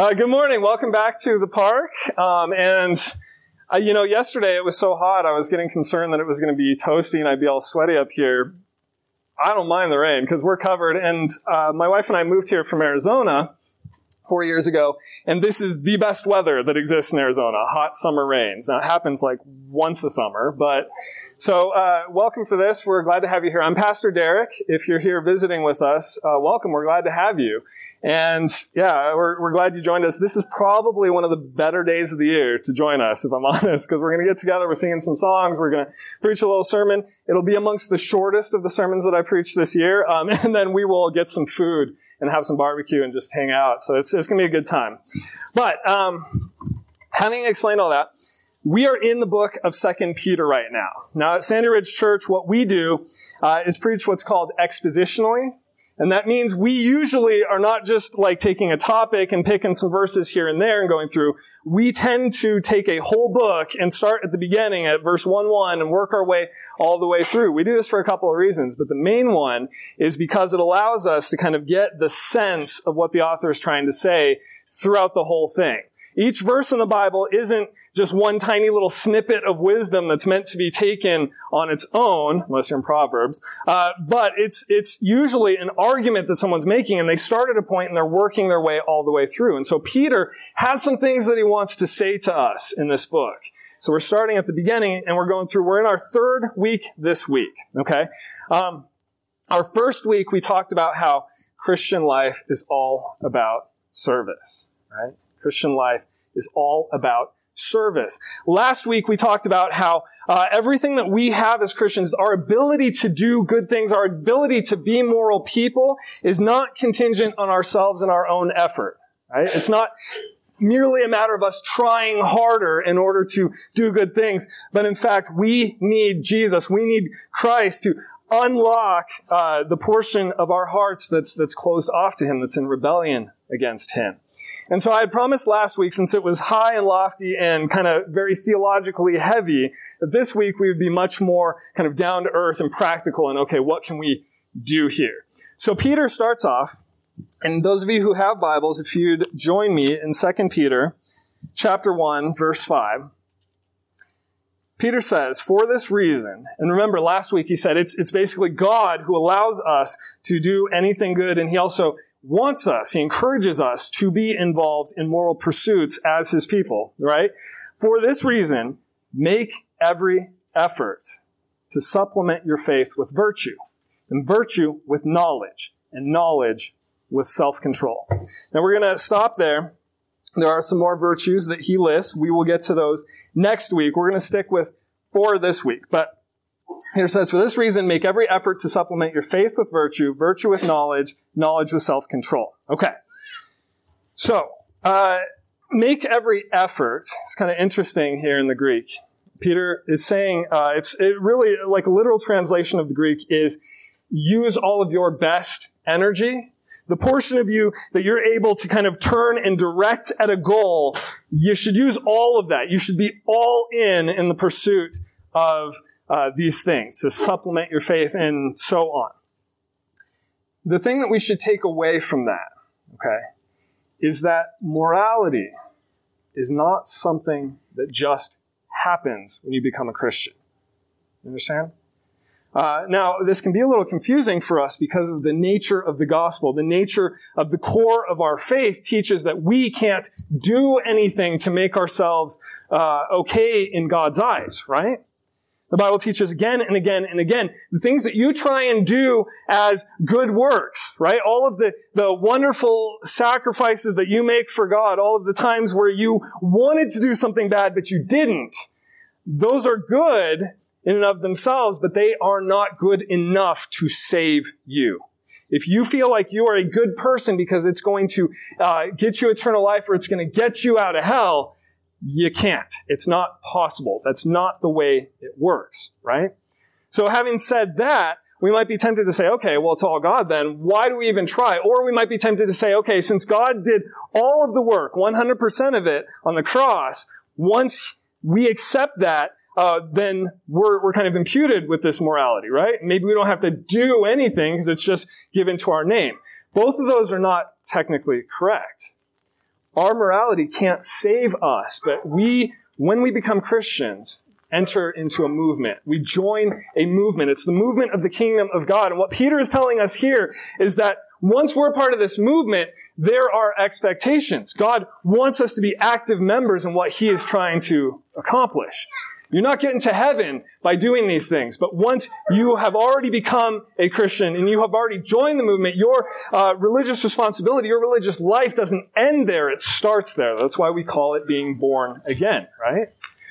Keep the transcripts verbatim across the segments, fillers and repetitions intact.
Uh, good morning. Welcome back to the park. Um, and, uh, you know, yesterday it was so hot, I was getting concerned that it was going to be toasty and I'd be all sweaty up here. I don't mind the rain because we're covered. And uh, my wife and I moved here from Arizona four years ago, and this is the best weather that exists in Arizona, hot summer rains. Now, it happens like once a summer, but so uh, welcome for this. We're glad to have you here. I'm Pastor Derek. If you're here visiting with us, uh, welcome. We're glad to have you. And yeah, we're, we're glad you joined us. This is probably one of the better days of the year to join us, if I'm honest, because we're going to get together. We're singing some songs. We're going to preach a little sermon. It'll be amongst the shortest of the sermons that I preach this year. Um, and then we will get some food and have some barbecue and just hang out. So it's, it's going to be a good time. But um, having explained all that, we are in the book of Second Peter right now. Now, at Sandy Ridge Church, what we do uh, is preach what's called expositionally. And that means we usually are not just like taking a topic and picking some verses here and there and going through. We tend to take a whole book and start at the beginning at verse one one and work our way all the way through. We do this for a couple of reasons, but the main one is because it allows us to kind of get the sense of what the author is trying to say throughout the whole thing. Each verse in the Bible isn't just one tiny little snippet of wisdom that's meant to be taken on its own, unless you're in Proverbs, uh, but it's it's usually an argument that someone's making, and they start at a point and they're working their way all the way through. And so Peter has some things that he wants to say to us in this book. So we're starting at the beginning, and we're going through, we're in our third week this week, okay? Um, our first week, we talked about how Christian life is all about service, right? Christian life is all about service. Last week, we talked about how uh, everything that we have as Christians, our ability to do good things, our ability to be moral people, is not contingent on ourselves and our own effort, right? It's not merely a matter of us trying harder in order to do good things, but in fact, we need Jesus. We need Christ to unlock uh, the portion of our hearts that's that's closed off to Him, that's in rebellion against Him. And so I had promised last week, since it was high and lofty and kind of very theologically heavy, that this week we would be much more kind of down to earth and practical and, okay, what can we do here? So Peter starts off, and those of you who have Bibles, if you'd join me in Second Peter chapter one, verse five, Peter says, for this reason, and remember last week he said it's, it's basically God who allows us to do anything good, and He also wants us, He encourages us to be involved in moral pursuits as His people, right? For this reason, make every effort to supplement your faith with virtue, and virtue with knowledge, and knowledge with self-control. Now we're going to stop there. There are some more virtues that he lists. We will get to those next week. We're going to stick with four this week, but here it says, for this reason, make every effort to supplement your faith with virtue, virtue with knowledge, knowledge with self-control. Okay. So, uh, make every effort. It's kind of interesting here in the Greek. Peter is saying, uh, it's it really, like a literal translation of the Greek is, use all of your best energy. The portion of you that you're able to kind of turn and direct at a goal, you should use all of that. You should be all in in the pursuit of Uh, these things, to supplement your faith and so on. The thing that we should take away from that, okay, is that morality is not something that just happens when you become a Christian. You understand? Uh, now, this can be a little confusing for us because of the nature of the gospel. The nature of the core of our faith teaches that we can't do anything to make ourselves uh, okay in God's eyes, right? The Bible teaches again and again and again, the things that you try and do as good works, right? All of the, the wonderful sacrifices that you make for God, all of the times where you wanted to do something bad, but you didn't. Those are good in and of themselves, but they are not good enough to save you. If you feel like you are a good person because it's going to uh, get you eternal life or it's going to get you out of hell, you can't. It's not possible. That's not the way it works, right? So having said that, we might be tempted to say, okay, well, it's all God then. Why do we even try? Or we might be tempted to say, okay, since God did all of the work, one hundred percent of it on the cross, once we accept that, uh, then we're, we're kind of imputed with this morality, right? Maybe we don't have to do anything because it's just given to our name. Both of those are not technically correct. our morality can't save us, but we, when we become Christians, enter into a movement. We join a movement. It's the movement of the kingdom of God. And what Peter is telling us here is that once we're part of this movement, there are expectations. God wants us to be active members in what he is trying to accomplish. You're not getting to heaven by doing these things, but once you have already become a Christian and you have already joined the movement, your uh, religious responsibility, your religious life doesn't end there. It starts there. That's why we call it being born again, right?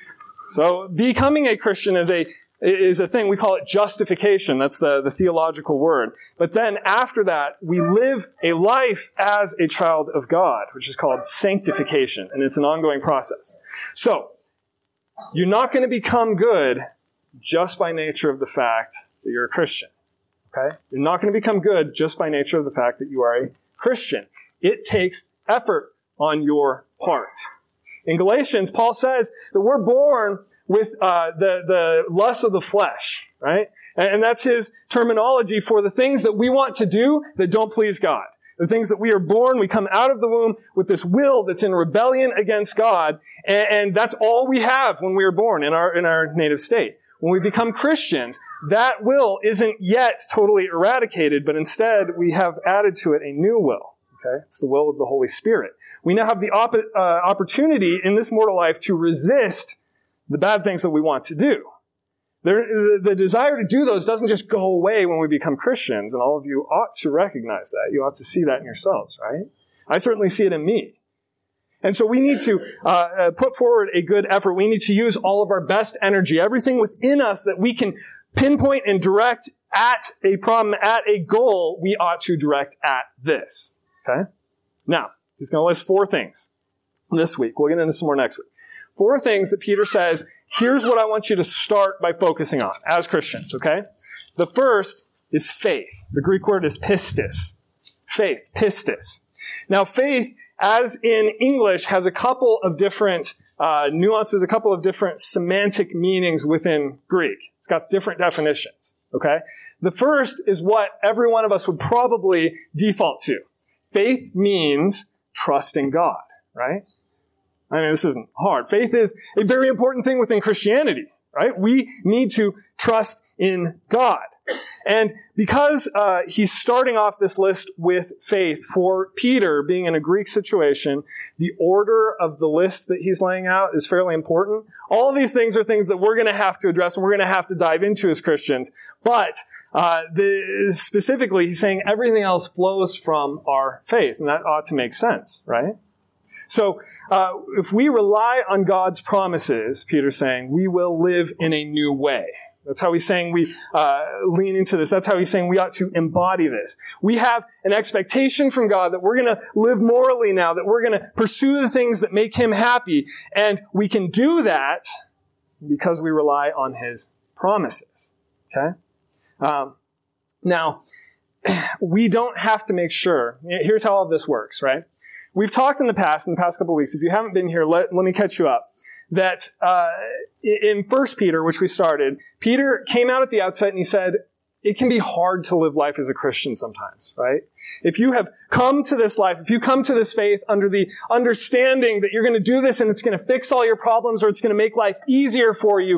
So becoming a Christian is a is a thing. We call it justification. That's the, the theological word. But then after that, we live a life as a child of God, which is called sanctification, and it's an ongoing process. So, you're not going to become good just by nature of the fact that you're a Christian. Okay? You're not going to become good just by nature of the fact that you are a Christian. It takes effort on your part. In Galatians, Paul says that we're born with uh, the, the lust of the flesh, right? And, and that's his terminology for the things that we want to do that don't please God. The things that we are born, we come out of the womb with this will that's in rebellion against God, and, and that's all we have when we are born in our in our native state. When we become Christians, that will isn't yet totally eradicated, but instead we have added to it a new will. Okay, it's the will of the Holy Spirit. We now have the op- uh, opportunity in this mortal life to resist the bad things that we want to do. There, the desire to do those doesn't just go away when we become Christians, and all of you ought to recognize that. You ought to see that in yourselves, right? I certainly see it in me. And so we need to uh, put forward a good effort. We need to use all of our best energy, everything within us that we can pinpoint and direct at a problem, at a goal, we ought to direct at this, okay? Now, he's going to list four things this week. We'll get into some more next week. Four things that Peter says, here's what I want you to start by focusing on as Christians, okay? The first is faith. The Greek word is pistis. Faith, pistis. Now, faith, as in English, has a couple of different uh, nuances, a couple of different semantic meanings within Greek. It's got different definitions, okay? The first is what every one of us would probably default to. Faith means trusting God, right? I mean, this isn't hard. Faith is a very important thing within Christianity, right? We need to trust in God. And because uh, he's starting off this list with faith, for Peter being in a Greek situation, the order of the list that he's laying out is fairly important. All of these things are things that we're going to have to address and we're going to have to dive into as Christians. But uh, the, specifically, he's saying everything else flows from our faith, and that ought to make sense, right? So, uh, if we rely on God's promises, Peter's saying, we will live in a new way. That's how he's saying we uh, lean into this. That's how he's saying we ought to embody this. We have an expectation from God that we're going to live morally now, that we're going to pursue the things that make him happy. And we can do that because we rely on his promises. Okay? Um, now, we don't have to make sure. Here's how all this works, right? We've talked in the past, in the past couple of weeks, if you haven't been here, let, let me catch you up, that uh, in First Peter, which we started, Peter came out at the outset and he said, it can be hard to live life as a Christian sometimes, right? If you have come to this life, if you come to this faith under the understanding that you're going to do this and it's going to fix all your problems or it's going to make life easier for you,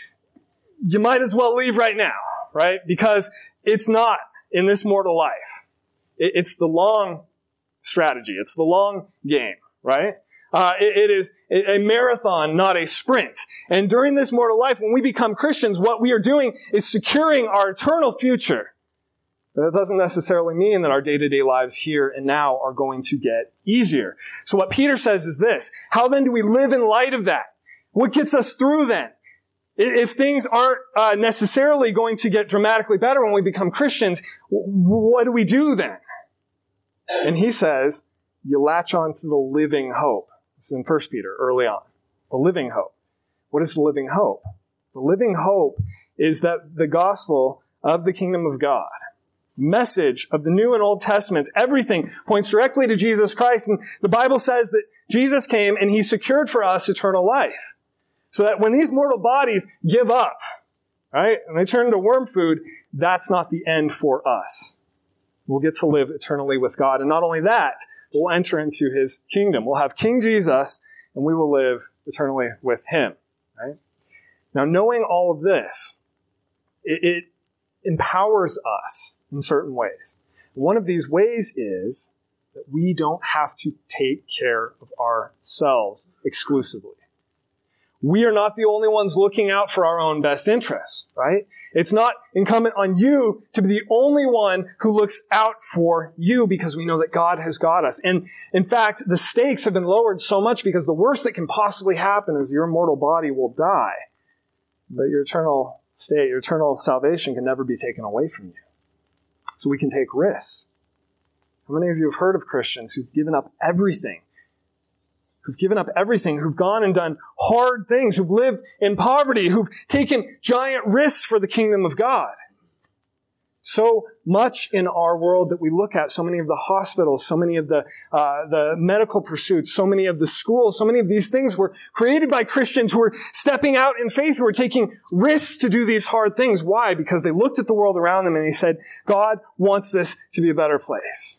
you might as well leave right now, right? Because it's not in this mortal life. It, it's the long strategy. It's the long game, right? Uh, it, it is a marathon, not a sprint. And during this mortal life, when we become Christians, what we are doing is securing our eternal future. But that doesn't necessarily mean that our day-to-day lives here and now are going to get easier. So what Peter says is this: how then do we live in light of that? What gets us through then? If things aren't uh, necessarily going to get dramatically better when we become Christians, what do we do then? And he says, you latch on to the living hope. This is in First Peter, early on. The living hope. What is the living hope? The living hope is that the gospel of the kingdom of God, message of the New and Old Testaments, everything points directly to Jesus Christ. And the Bible says that Jesus came and he secured for us eternal life. So that when these mortal bodies give up, right, and they turn into worm food, that's not the end for us. We'll get to live eternally with God. And not only that, we'll enter into his kingdom. We'll have King Jesus, and we will live eternally with him. Right? Now, knowing all of this, it, it empowers us in certain ways. One of these ways is that we don't have to take care of ourselves exclusively. We are not the only ones looking out for our own best interests, right? It's not incumbent on you to be the only one who looks out for you, because we know that God has got us. And in fact, the stakes have been lowered so much because the worst that can possibly happen is your mortal body will die. But your eternal state, your eternal salvation can never be taken away from you. So we can take risks. How many of you have heard of Christians who've given up everything? Who've given up everything, who've gone and done hard things, who've lived in poverty, who've taken giant risks for the kingdom of God. So much in our world that we look at, so many of the hospitals, so many of the uh, the medical pursuits, so many of the schools, so many of these things were created by Christians who were stepping out in faith, who were taking risks to do these hard things. Why? Because they looked at the world around them and they said, God wants this to be a better place.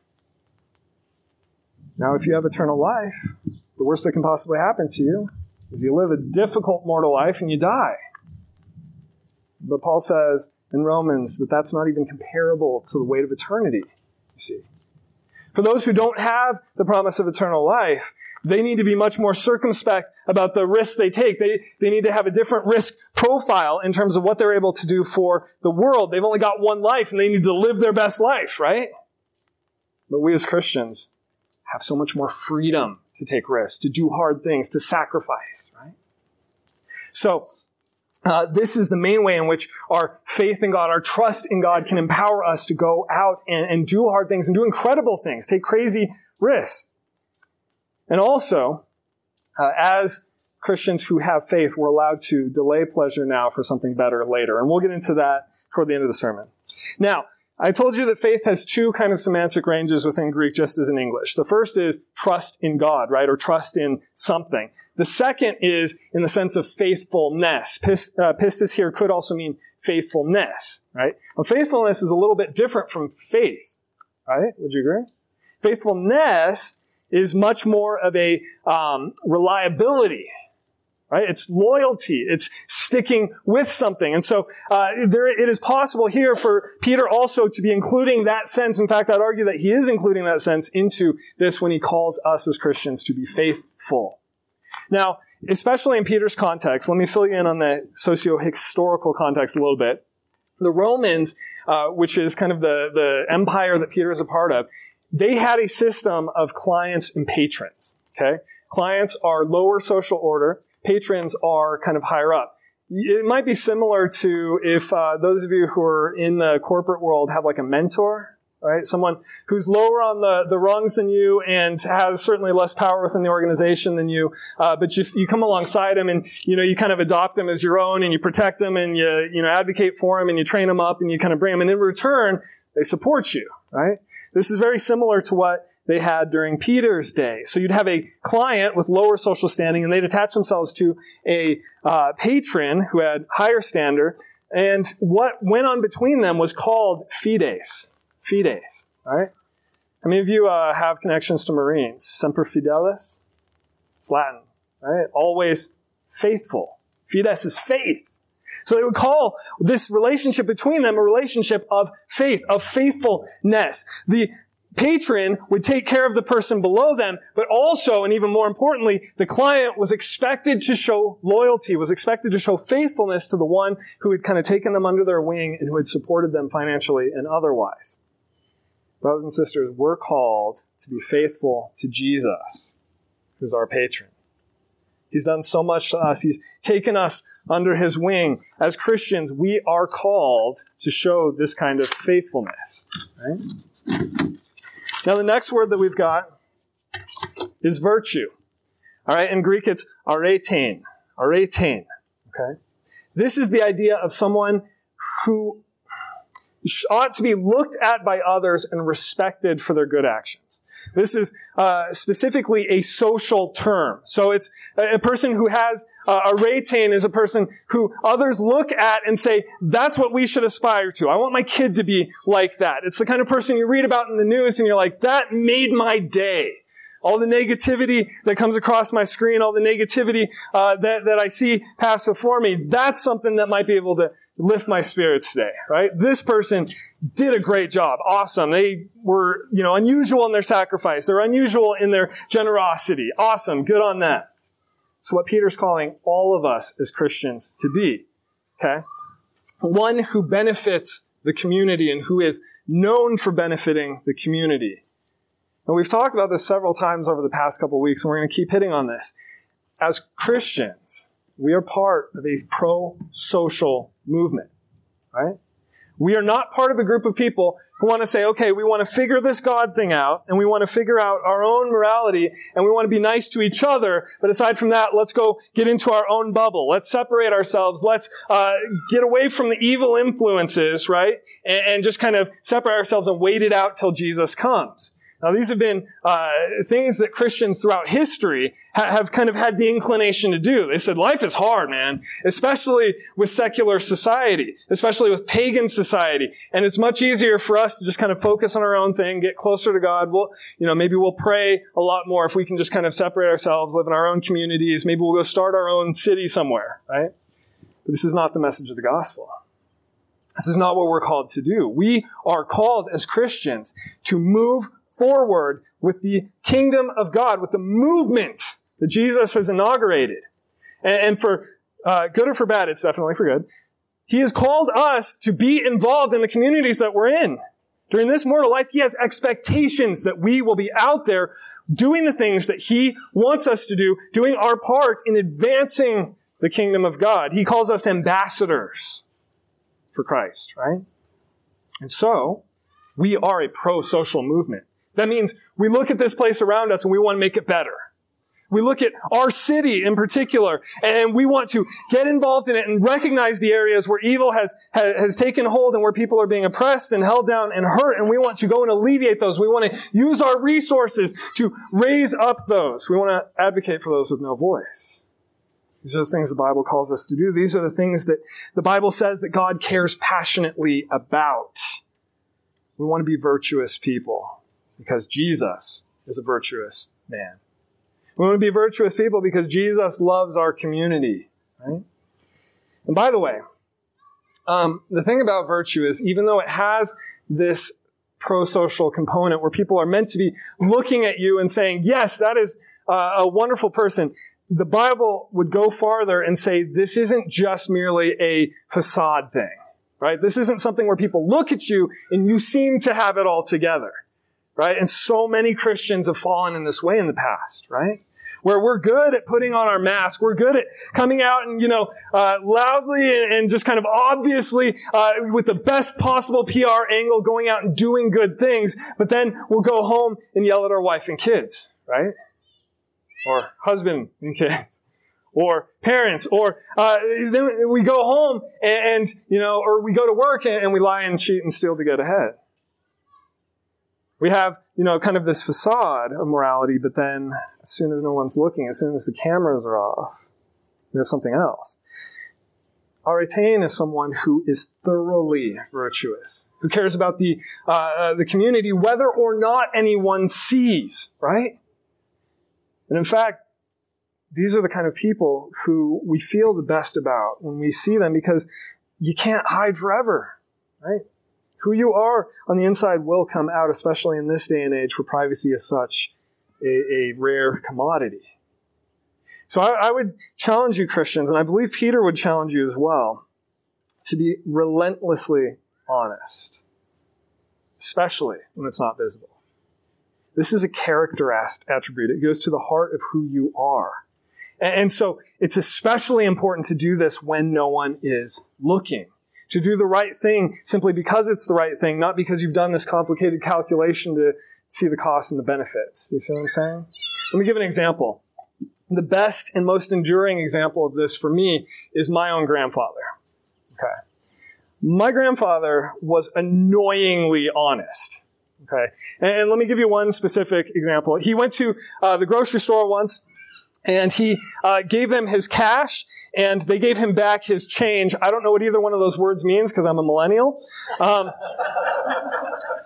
Now, if you have eternal life, the worst that can possibly happen to you is you live a difficult mortal life and you die. But Paul says in Romans that that's not even comparable to the weight of eternity, you see. For those who don't have the promise of eternal life, they need to be much more circumspect about the risks they take. They, they need to have a different risk profile in terms of what they're able to do for the world. They've only got one life and they need to live their best life, right? But we as Christians have so much more freedom to take risks, to do hard things, to sacrifice, right? So, uh, this is the main way in which our faith in God, our trust in God can empower us to go out and, and do hard things and do incredible things, take crazy risks. And also, uh, as Christians who have faith, we're allowed to delay pleasure now for something better later. And we'll get into that toward the end of the sermon. Now, I told you that faith has two kind of semantic ranges within Greek, just as in English. The first is trust in God, right? Or trust in something. The second is in the sense of faithfulness. Pist, uh, pistis here could also mean faithfulness, right? Well, faithfulness is a little bit different from faith, right? Would you agree? Faithfulness is much more of a um, reliability, right? It's loyalty. It's sticking with something. And so uh, there, it is possible here for Peter also to be including that sense. In fact, I'd argue that he is including that sense into this when he calls us as Christians to be faithful. Now, especially in Peter's context, let me fill you in on the socio-historical context a little bit. The Romans, uh, which is kind of the, the empire that Peter is a part of, they had a system of clients and patrons, okay? Clients are lower social order. Patrons are kind of higher up. It might be similar to if uh, those of you who are in the corporate world have like a mentor, right? Someone who's lower on the, the rungs than you and has certainly less power within the organization than you, uh, but you, you come alongside them and, you know, you kind of adopt them as your own and you protect them and you, you know, advocate for them and you train them up and you kind of bring them, and in return, they support you, right? This is very similar to what they had during Peter's day. So you'd have a client with lower social standing, and they'd attach themselves to a uh, patron who had higher standard, and what went on between them was called fides. Fides, right? How many of you uh, have connections to Marines? Semper Fidelis? It's Latin, right? Always faithful. Fides is faith. So they would call this relationship between them a relationship of faith, of faithfulness. The patron would take care of the person below them, but also, and even more importantly, the client was expected to show loyalty, was expected to show faithfulness to the one who had kind of taken them under their wing and who had supported them financially and otherwise. Brothers and sisters, we're called to be faithful to Jesus, who's our patron. He's done so much to us. He's taken us under his wing. As Christians, we are called to show this kind of faithfulness. Right? Now, the next word that we've got is virtue. All right, in Greek, it's aretein. Aretein. Okay? This is the idea of someone who ought to be looked at by others and respected for their good actions. This is uh, specifically a social term. So it's a, a person who has uh, a aretein is a person who others look at and say, that's what we should aspire to. I want my kid to be like that. It's the kind of person you read about in the news and you're like, that made my day. All the negativity that comes across my screen, all the negativity uh, that, that I see pass before me, that's something that might be able to lift my spirits today, right? This person did a great job. Awesome. They were, you know, unusual in their sacrifice. They're unusual in their generosity. Awesome. Good on that. It's what Peter's calling all of us as Christians to be, okay? One who benefits the community and who is known for benefiting the community. And we've talked about this several times over the past couple of weeks, and we're going to keep hitting on this. As Christians, we are part of a pro-social movement, right? We are not part of a group of people who want to say, okay, we want to figure this God thing out, and we want to figure out our own morality, and we want to be nice to each other, but aside from that, let's go get into our own bubble. Let's separate ourselves. Let's uh, get away from the evil influences, right? And, and just kind of separate ourselves and wait it out till Jesus comes. Now, these have been uh things that Christians throughout history ha- have kind of had the inclination to do. They said, life is hard, man, especially with secular society, especially with pagan society. And it's much easier for us to just kind of focus on our own thing, get closer to God. We'll, you know, maybe we'll pray a lot more if we can just kind of separate ourselves, live in our own communities. Maybe we'll go start our own city somewhere, right? But this is not the message of the gospel. This is not what we're called to do. We are called as Christians to move forward with the kingdom of God, with the movement that Jesus has inaugurated. And, and for uh, good or for bad, it's definitely for good. He has called us to be involved in the communities that we're in. During this mortal life, he has expectations that we will be out there doing the things that he wants us to do, doing our part in advancing the kingdom of God. He calls us ambassadors for Christ, right? And so, we are a pro-social movement. That means we look at this place around us and we want to make it better. We look at our city in particular and we want to get involved in it and recognize the areas where evil has, has, has taken hold and where people are being oppressed and held down and hurt, and we want to go and alleviate those. We want to use our resources to raise up those. We want to advocate for those with no voice. These are the things the Bible calls us to do. These are the things that the Bible says that God cares passionately about. We want to be virtuous people because Jesus is a virtuous man. We want to be virtuous people because Jesus loves our community, right? And by the way, um, the thing about virtue is, even though it has this pro-social component where people are meant to be looking at you and saying, yes, that is uh, a wonderful person, the Bible would go farther and say this isn't just merely a facade thing, right? This isn't something where people look at you and you seem to have it all together, right? And so many Christians have fallen in this way in the past, right? Where we're good at putting on our mask. We're good at coming out and, you know, uh, loudly and, and just kind of obviously, uh, with the best possible P R angle, going out and doing good things. But then we'll go home and yell at our wife and kids, right? Or husband and kids. Or parents. Or, uh, then we go home and, and, you know, or we go to work and, and we lie and cheat and steal to get ahead. We have, you know, kind of this facade of morality, but then as soon as no one's looking, as soon as the cameras are off, we have something else. Aretain is someone who is thoroughly virtuous, who cares about the uh, the community, whether or not anyone sees, right? And in fact, these are the kind of people who we feel the best about when we see them, because you can't hide forever, right? Who you are on the inside will come out, especially in this day and age where privacy is such a, a rare commodity. So I, I would challenge you, Christians, and I believe Peter would challenge you as well, to be relentlessly honest, especially when it's not visible. This is a character attribute. It goes to the heart of who you are. And, and so it's especially important to do this when no one is looking. To do the right thing simply because it's the right thing, not because you've done this complicated calculation to see the costs and the benefits. You see what I'm saying? Let me give an example. The best and most enduring example of this for me is my own grandfather. Okay. My grandfather was annoyingly honest. Okay. And let me give you one specific example. He went to uh, the grocery store once, and he uh, gave them his cash, and they gave him back his change. I don't know what either one of those words means because I'm a millennial. Um,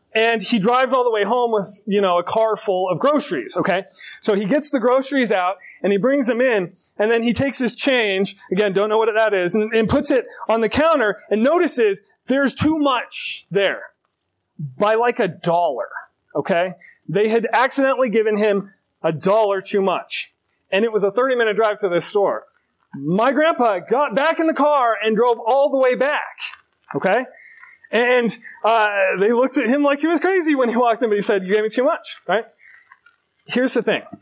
and he drives all the way home with, you know, a car full of groceries, okay? So he gets the groceries out, and he brings them in, and then he takes his change, again, don't know what that is, and, and puts it on the counter, and notices there's too much there by like a dollar, okay? They had accidentally given him a dollar too much, and it was a thirty-minute drive to this store. My grandpa got back in the car and drove all the way back, okay? And uh, they looked at him like he was crazy when he walked in, but he said, you gave me too much, right? Here's the thing.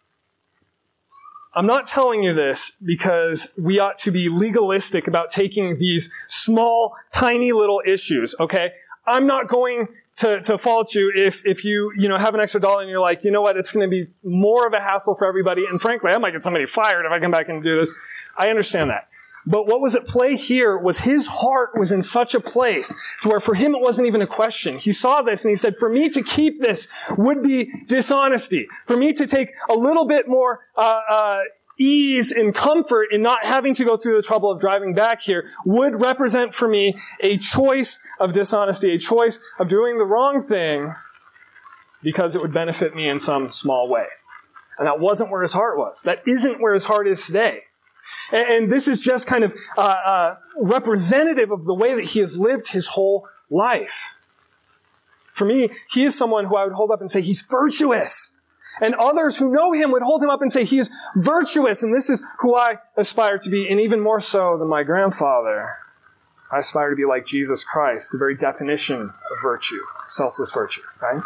I'm not telling you this because we ought to be legalistic about taking these small, tiny little issues, okay? I'm not going to, to fault you if, if you, you know, have an extra dollar and you're like, you know what, it's going to be more of a hassle for everybody. And frankly, I might get somebody fired if I come back and do this. I understand that. But what was at play here was his heart was in such a place to where for him it wasn't even a question. He saw this and he said, for me to keep this would be dishonesty. For me to take a little bit more uh, uh ease and comfort in not having to go through the trouble of driving back here would represent for me a choice of dishonesty, a choice of doing the wrong thing because it would benefit me in some small way. And that wasn't where his heart was. That isn't where his heart is today. And this is just kind of uh, uh, representative of the way that he has lived his whole life. For me, he is someone who I would hold up and say, he's virtuous. And others who know him would hold him up and say, he is virtuous. And this is who I aspire to be. And even more so than my grandfather, I aspire to be like Jesus Christ, the very definition of virtue, selfless virtue, right?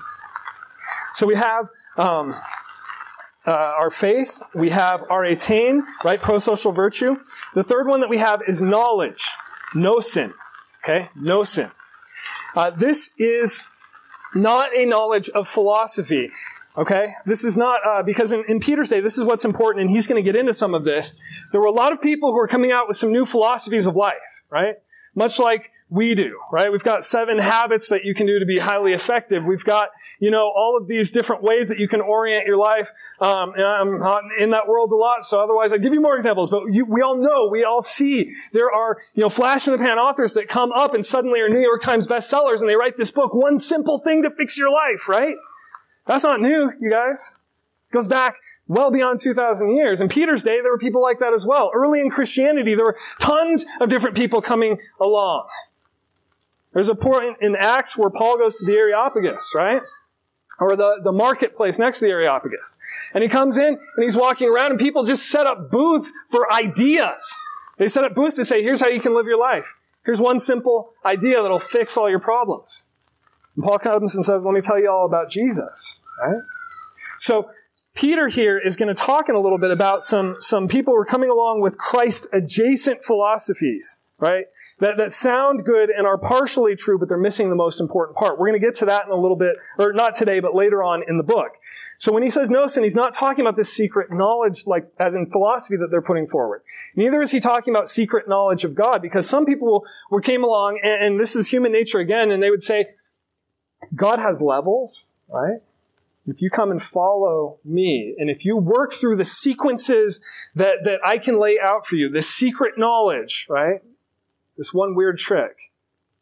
So we have um, uh, our faith. We have our attain, right? Pro-social virtue. The third one that we have is knowledge. No sin. Okay? No sin. Uh, this is not a knowledge of philosophy. Okay? This is not, uh, because in, in Peter's day, this is what's important, and he's going to get into some of this. There were a lot of people who were coming out with some new philosophies of life, right? Much like we do, right? We've got seven habits that you can do to be highly effective. We've got, you know, all of these different ways that you can orient your life. Um, and I'm not in that world a lot, so otherwise I'd give you more examples. But you, we all know, we all see, there are, you know, flash in the pan authors that come up and suddenly are New York Times bestsellers, and they write this book, One Simple Thing to Fix Your Life, right? That's not new, you guys. It goes back well beyond two thousand years. In Peter's day, there were people like that as well. Early in Christianity, there were tons of different people coming along. There's a point in Acts where Paul goes to the Areopagus, right? Or the, the marketplace next to the Areopagus. And he comes in and he's walking around and people just set up booths for ideas. They set up booths to say, here's how you can live your life. Here's one simple idea that'll fix all your problems. And Paul comes and says, let me tell you all about Jesus, right? So Peter here is going to talk in a little bit about some, some people who are coming along with Christ-adjacent philosophies, right? That, that sound good and are partially true, but they're missing the most important part. We're going to get to that in a little bit, or not today, but later on in the book. So when he says no sin, he's not talking about this secret knowledge, like as in philosophy that they're putting forward. Neither is he talking about secret knowledge of God, because some people were came along, and, and this is human nature again, and they would say, God has levels, right? If you come and follow me, and if you work through the sequences that, that I can lay out for you, this secret knowledge, right? This one weird trick,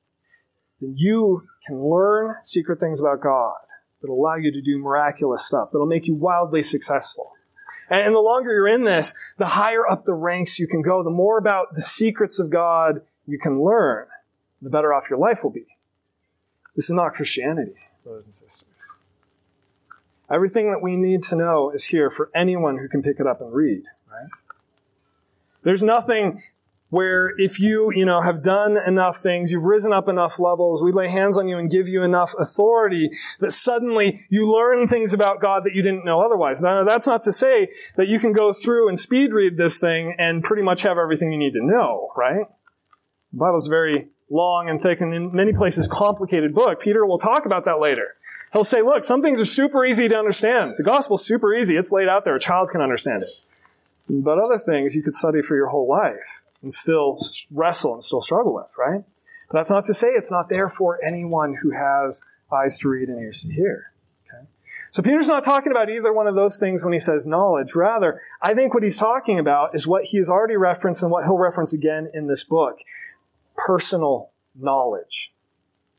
then you can learn secret things about God that'll allow you to do miraculous stuff, that'll make you wildly successful. And, and the longer you're in this, the higher up the ranks you can go, the more about the secrets of God you can learn, the better off your life will be. This is not Christianity, brothers and sisters. Everything that we need to know is here for anyone who can pick it up and read, right? There's nothing where if you, you know, have done enough things, you've risen up enough levels, we lay hands on you and give you enough authority that suddenly you learn things about God that you didn't know otherwise. Now, that's not to say that you can go through and speed read this thing and pretty much have everything you need to know, right? The Bible's a very long and thick and in many places complicated book. Peter will talk about that later. He'll say, look, some things are super easy to understand. The gospel's super easy. It's laid out there. A child can understand it. But other things you could study for your whole life and still wrestle and still struggle with, right? But that's not to say it's not there for anyone who has eyes to read and ears to hear. Okay? So Peter's not talking about either one of those things when he says knowledge. Rather, I think what he's talking about is what he has already referenced and what he'll reference again in this book. Personal knowledge.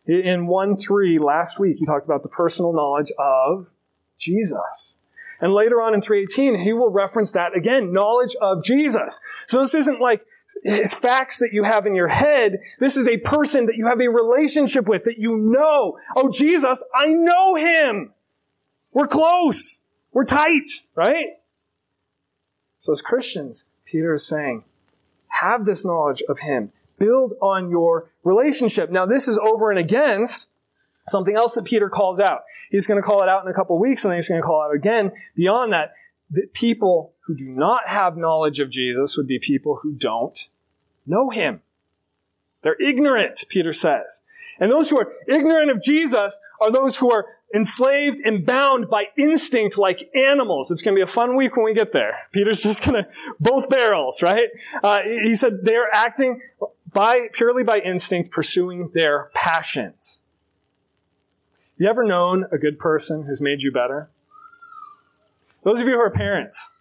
In one three last week, he talked about the personal knowledge of Jesus. And later on in three eighteen, he will reference that again, knowledge of Jesus. So this isn't like facts that you have in your head. This is a person that you have a relationship with, that you know. Oh, Jesus, I know him. We're close. We're tight, right? So as Christians, Peter is saying, have this knowledge of him. Build on your relationship. Now, this is over and against something else that Peter calls out. He's going to call it out in a couple of weeks, and then he's going to call it out again. Beyond that, that people who do not have knowledge of Jesus would be people who don't know him. They're ignorant, Peter says. And those who are ignorant of Jesus are those who are enslaved and bound by instinct like animals. It's going to be a fun week when we get there. Peter's just going to, both barrels, right? Uh, he said they're acting by purely by instinct, pursuing their passions. You ever known a good person who's made you better? Those of you who are parents,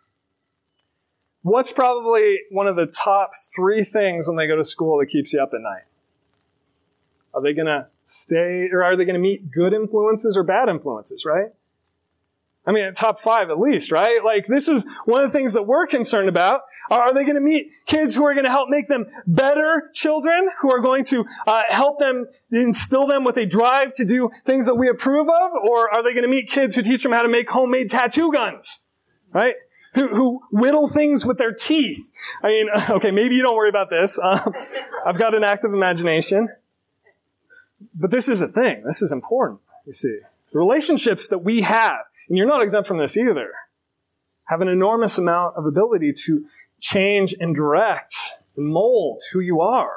what's probably one of the top three things when they go to school that keeps you up at night? Are they going to stay, or are they going to meet good influences or bad influences, right? I mean, top five at least, right? Like, this is one of the things that we're concerned about. Are they going to meet kids who are going to help make them better children, who are going to uh, help them, instill them with a drive to do things that we approve of? Or are they going to meet kids who teach them how to make homemade tattoo guns, right? Who, who whittle things with their teeth? I mean, okay, maybe you don't worry about this. Um, I've got an active imagination. But this is a thing. This is important, you see. The relationships that we have, and you're not exempt from this either, have an enormous amount of ability to change and direct and mold who you are.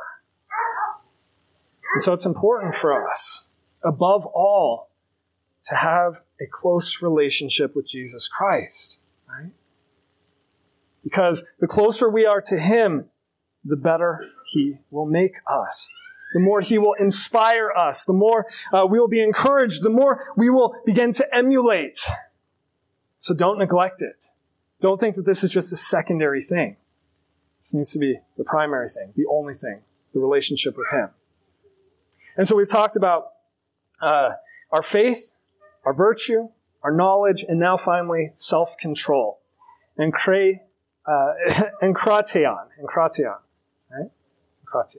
And so it's important for us, above all, to have a close relationship with Jesus Christ, right? Because the closer we are to him, the better he will make us. The more he will inspire us, the more uh, we will be encouraged, the more we will begin to emulate. So don't neglect it. Don't think that this is just a secondary thing. This needs to be the primary thing, the only thing, the relationship with him. And so we've talked about uh, our faith, our virtue, our knowledge, and now finally self-control. And kray, uh, and krateon, and krateon, right? Krateon.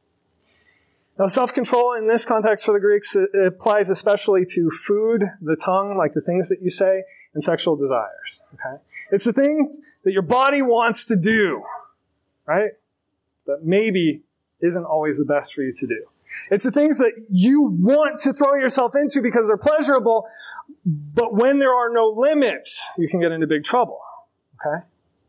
Now, self-control in this context for the Greeks it applies especially to food, the tongue, like the things that you say, and sexual desires. Okay, it's the things that your body wants to do, right? That maybe isn't always the best for you to do. It's the things that you want to throw yourself into because they're pleasurable, but when there are no limits, you can get into big trouble. Okay.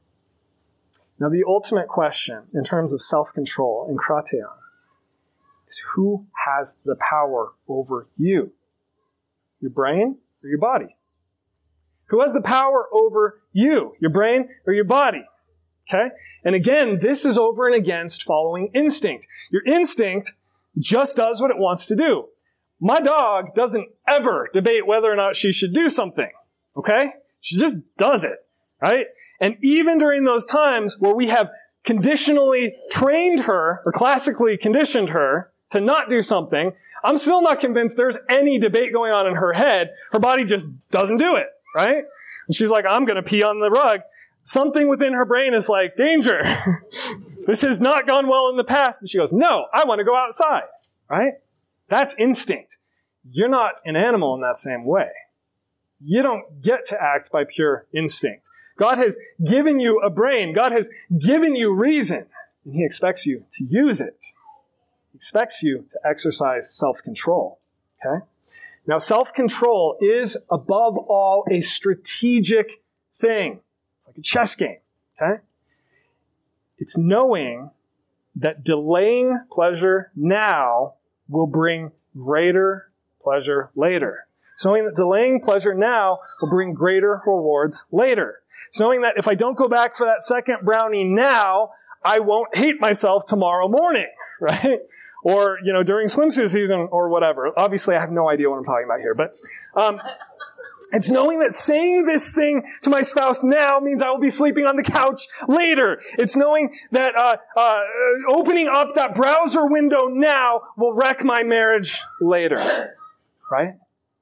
Now, the ultimate question in terms of self-control in krateon is who has the power over you? Your brain or your body? Who has the power over you? Your brain or your body? Okay? And again, this is over and against following instinct. Your instinct just does what it wants to do. My dog doesn't ever debate whether or not she should do something. Okay? She just does it. Right? And even during those times where we have conditionally trained her, or classically conditioned her, to not do something, I'm still not convinced there's any debate going on in her head. Her body just doesn't do it, right? And she's like, I'm going to pee on the rug. Something within her brain is like, danger. This has not gone well in the past. And she goes, no, I want to go outside, right? That's instinct. You're not an animal in that same way. You don't get to act by pure instinct. God has given you a brain. God has given you reason, and he expects you to use it. He expects you to exercise self-control. Okay? Now, self-control is, above all, a strategic thing. It's like a chess game. Okay? It's knowing that delaying pleasure now will bring greater pleasure later. It's knowing that delaying pleasure now will bring greater rewards later. It's knowing that if I don't go back for that second brownie now, I won't hate myself tomorrow morning, right? Or, you know, during swimsuit season or whatever. Obviously, I have no idea what I'm talking about here, but um, It's knowing that saying this thing to my spouse now means I will be sleeping on the couch later. It's knowing that uh, uh, opening up that browser window now will wreck my marriage later. Right?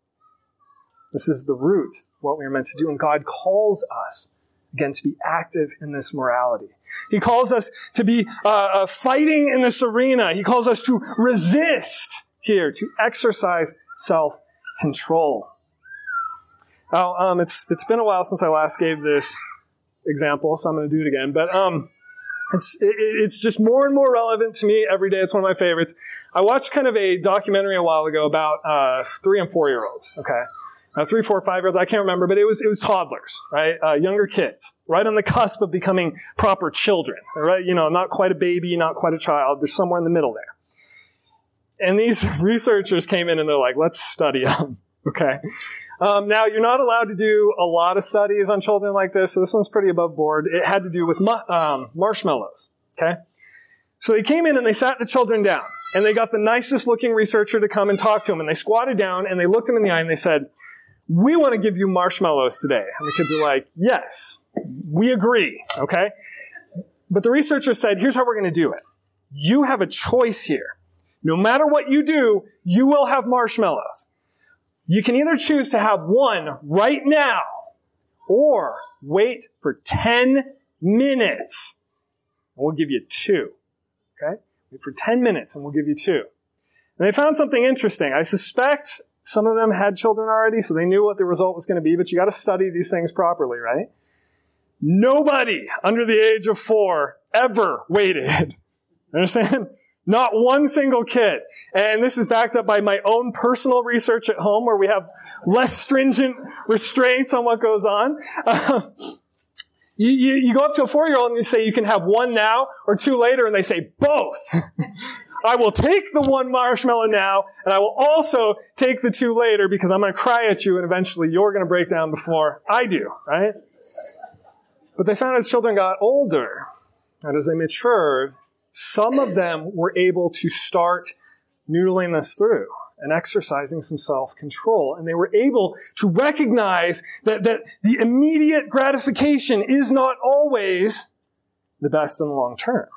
This is the root of what we are meant to do. And God calls us, again, to be active in this morality. He calls us to be uh, uh, fighting in this arena. He calls us to resist here, to exercise self-control. Now, um, it's it's been a while since I last gave this example, so I'm going to do it again. But um, it's it, it's just more and more relevant to me every day. It's one of my favorites. I watched kind of a documentary a while ago about uh, three and four year olds. Okay, uh, three, four, five year olds. I can't remember, but it was it was toddlers, right? Uh, younger kids, right on the cusp of becoming proper children. Right? You know, not quite a baby, not quite a child. They're somewhere in the middle there. And these researchers came in and they're like, let's study them. Okay. Um, now, you're not allowed to do a lot of studies on children like this, so this one's pretty above board. It had to do with mu- um, marshmallows. Okay. So they came in and they sat the children down, and they got the nicest looking researcher to come and talk to them, and they squatted down and they looked them in the eye and they said, we want to give you marshmallows today. And the kids are like, yes, we agree. Okay. But the researcher said, here's how we're going to do it. You have a choice here. No matter what you do, you will have marshmallows. You can either choose to have one right now or wait for ten minutes and we'll give you two. Okay? Wait for ten minutes and we'll give you two. And they found something interesting. I suspect some of them had children already, so they knew what the result was going to be, but you got to study these things properly, right? Nobody under the age of four ever waited. Understand? Not one single kid. And this is backed up by my own personal research at home where we have less stringent restraints on what goes on. Uh, you, you, you go up to a four-year-old and you say you can have one now or two later, and they say both. I will take the one marshmallow now, and I will also take the two later because I'm going to cry at you and eventually you're going to break down before I do, right? But they found as children got older and as they matured, some of them were able to start noodling this through and exercising some self-control. And they were able to recognize that, that the immediate gratification is not always the best in the long term.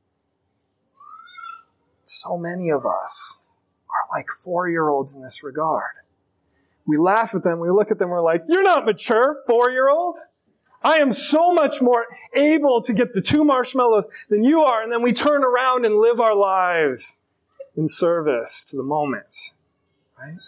So many of us are like four-year-olds in this regard. We laugh at them, we look at them, we're like, you're not mature, four-year-old. I am so much more able to get the two marshmallows than you are. And then we turn around and live our lives in service to the moment. Right?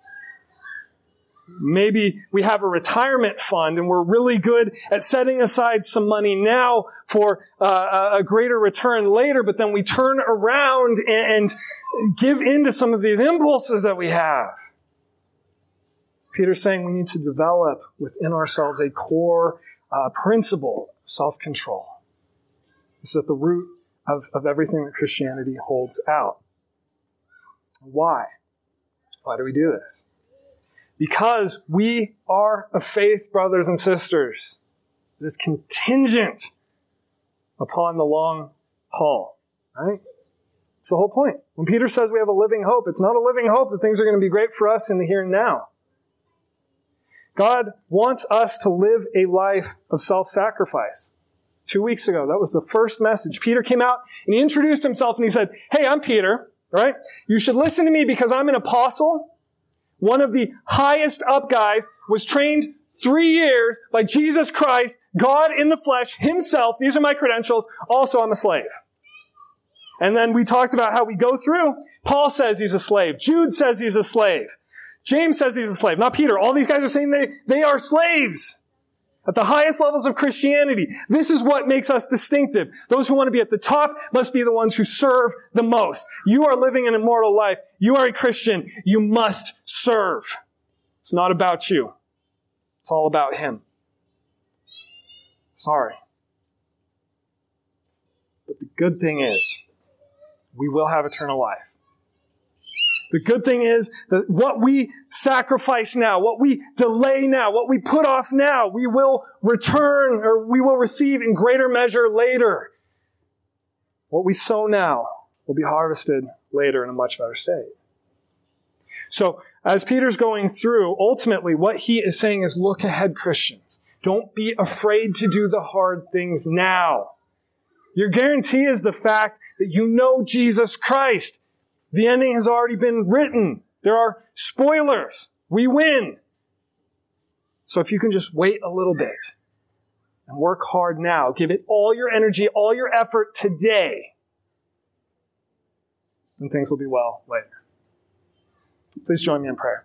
Maybe we have a retirement fund and we're really good at setting aside some money now for uh, a greater return later, but then we turn around and give in to some of these impulses that we have. Peter's saying we need to develop within ourselves a core Uh, principle of self-control. This is at the root of, of everything that Christianity holds out. Why? Why do we do this? Because we are a faith, brothers and sisters, that is contingent upon the long haul. Right? It's the whole point. When Peter says we have a living hope, it's not a living hope that things are going to be great for us in the here and now. God wants us to live a life of self-sacrifice. Two weeks ago, that was the first message. Peter came out and he introduced himself and he said, hey, I'm Peter, right? You should listen to me because I'm an apostle. One of the highest up guys, was trained three years by Jesus Christ, God in the flesh, himself. These are my credentials. Also, I'm a slave. And then we talked about how we go through. Paul says he's a slave. Jude says he's a slave. James says he's a slave, not Peter. All these guys are saying they, they are slaves at the highest levels of Christianity. This is what makes us distinctive. Those who want to be at the top must be the ones who serve the most. You are living an immortal life. You are a Christian. You must serve. It's not about you. It's all about him. Sorry. But the good thing is, we will have eternal life. The good thing is that what we sacrifice now, what we delay now, what we put off now, we will return or we will receive in greater measure later. What we sow now will be harvested later in a much better state. So as Peter's going through, ultimately what he is saying is, look ahead, Christians. Don't be afraid to do the hard things now. Your guarantee is the fact that you know Jesus Christ. The ending has already been written. There are spoilers. We win. So if you can just wait a little bit and work hard now, give it all your energy, all your effort today, then things will be well later. Please join me in prayer.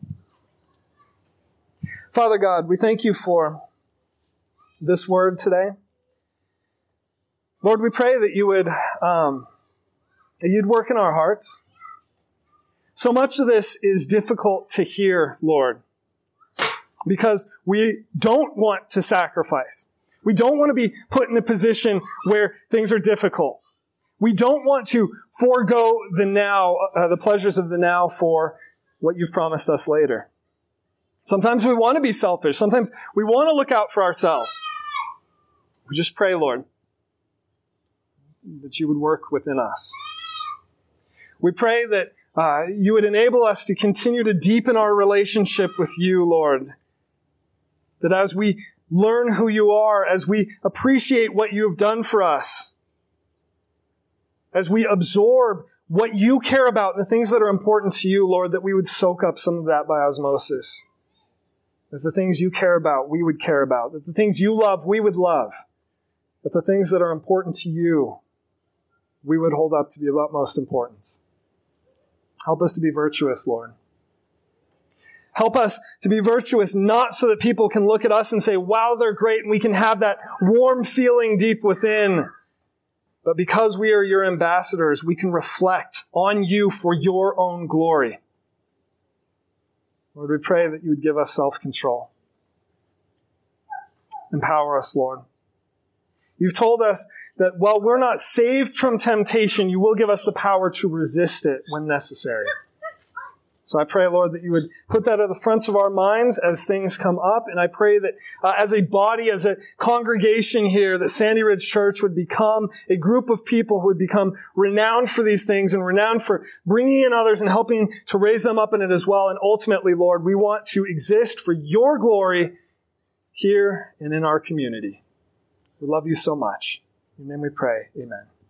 Father God, we thank you for this word today. Lord, we pray that you would, um, that you'd work in our hearts. So much of this is difficult to hear, Lord, because we don't want to sacrifice. We don't want to be put in a position where things are difficult. We don't want to forego the now, uh, the pleasures of the now for what you've promised us later. Sometimes we want to be selfish. Sometimes we want to look out for ourselves. We just pray, Lord, that you would work within us. We pray that uh, you would enable us to continue to deepen our relationship with you, Lord. That as we learn who you are, as we appreciate what you have done for us, as we absorb what you care about, the things that are important to you, Lord, that we would soak up some of that by osmosis. That the things you care about, we would care about. That the things you love, we would love. That the things that are important to you, we would hold up to be of utmost importance. Help us to be virtuous, Lord. Help us to be virtuous, not so that people can look at us and say, wow, they're great, and we can have that warm feeling deep within. But because we are your ambassadors, we can reflect on you for your own glory. Lord, we pray that you would give us self-control. Empower us, Lord. You've told us that while we're not saved from temptation, you will give us the power to resist it when necessary. So I pray, Lord, that you would put that at the fronts of our minds as things come up. And I pray that uh, as a body, as a congregation here, that Sandy Ridge Church would become a group of people who would become renowned for these things and renowned for bringing in others and helping to raise them up in it as well. And ultimately, Lord, we want to exist for your glory here and in our community. We love you so much. In your name we pray. Amen.